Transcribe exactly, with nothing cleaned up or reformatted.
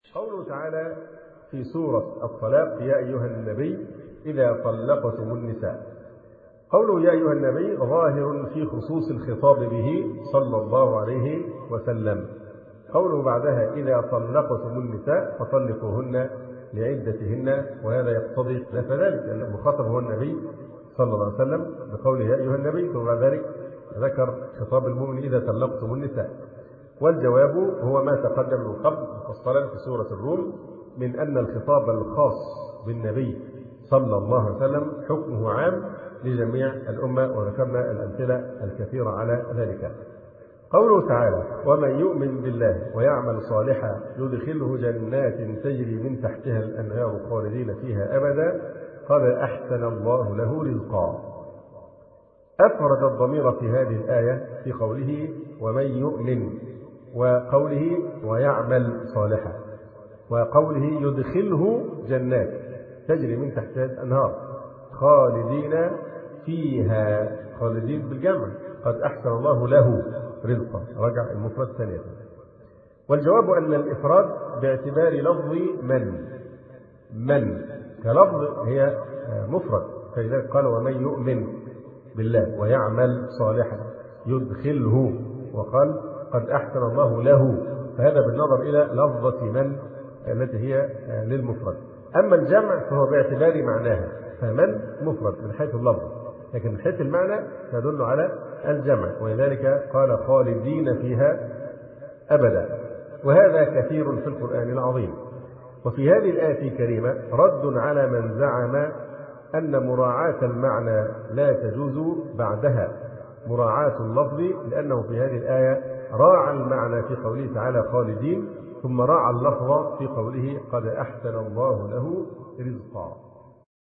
قوله تعالى في سورة الطلاق: يا أيها النبي إذا طلقتم النساء. قوله يا أيها النبي ظاهر في خصوص الخطاب به صلى الله عليه وسلم. قوله بعدها: إذا طلقتم النساء فطلقوهن لعدتهن، وهذا يقتضي خلاف ذلك، لأن المخاطب هو النبي صلى الله عليه وسلم بقوله يا أيها النبي، ثم بعد ذلك ذكر خطاب المؤمن إذا طلقتم النساء. والجواب هو ما تقدم من قبل مفصلا في سورة الروم من أن الخطاب الخاص بالنبي صلى الله عليه وسلم حكمه عام لجميع الأمة، وذكرنا الأمثلة الكثيرة على ذلك. قوله تعالى: ومن يؤمن بالله ويعمل صالحا يدخله جنات تجري من تحتها الأنهار خالدين فيها أبدا قد أحسن الله له رزقا. أفرد الضمير في هذه الآية في قوله ومن يؤمن، وقوله ويعمل صالحا، وقوله يدخله جنات تجري من تحتها الأنهار خالدين فيها، خالدين بالجمع، قد أحسن الله له رزقا، رجع المفرد ثانية. والجواب أن الإفراد باعتبار لفظ من من كلفظ هي مفرد، فلذلك قال ومن يؤمن بالله ويعمل صالحا يدخله، وقال قد أحسن الله له، فهذا بالنظر إلى لفظة من التي هي للمفرد. أما الجمع فهو باعتبار معناها، فمن مفرد من حيث اللفظ، لكن من حيث المعنى تدل على الجمع، ولذلك قال خالدين فيها أبدا، وهذا كثير في القرآن العظيم. وفي هذه الآية الكريمة رد على من زعم أن مراعاة المعنى لا تجوز بعدها مراعاة اللفظ، لأنه في هذه الآية راعى المعنى في قوله تعالى خالدين، ثم راعى اللفظ في قوله قد أحسن الله له رزقا.